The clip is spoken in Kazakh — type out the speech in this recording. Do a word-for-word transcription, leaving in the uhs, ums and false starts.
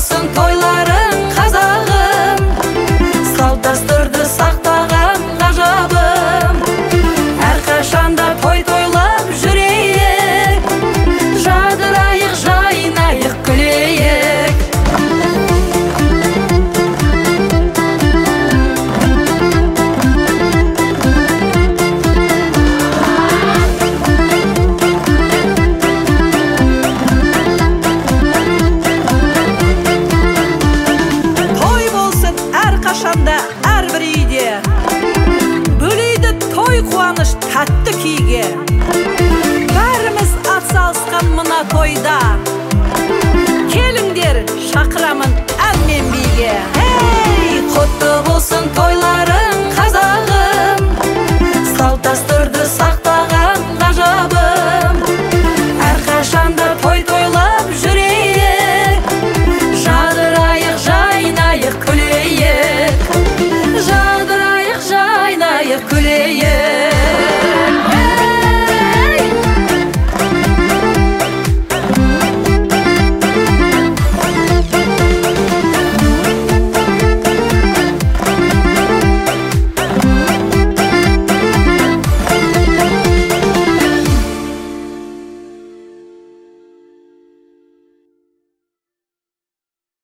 болсын тойларың қазағым, салт дәстүрді сақтаған ғажабым. Әрқашанда той тойлап жүрейік, жадырайық, жайнайық, күлейік. Қашанда әрбір үйде бөлейді той қуаныш тәтті күйге. Бәріміз атсалысқан мына тойда, келіңдер шақырамын ән мен биге. Ей, құтты болсын тойларың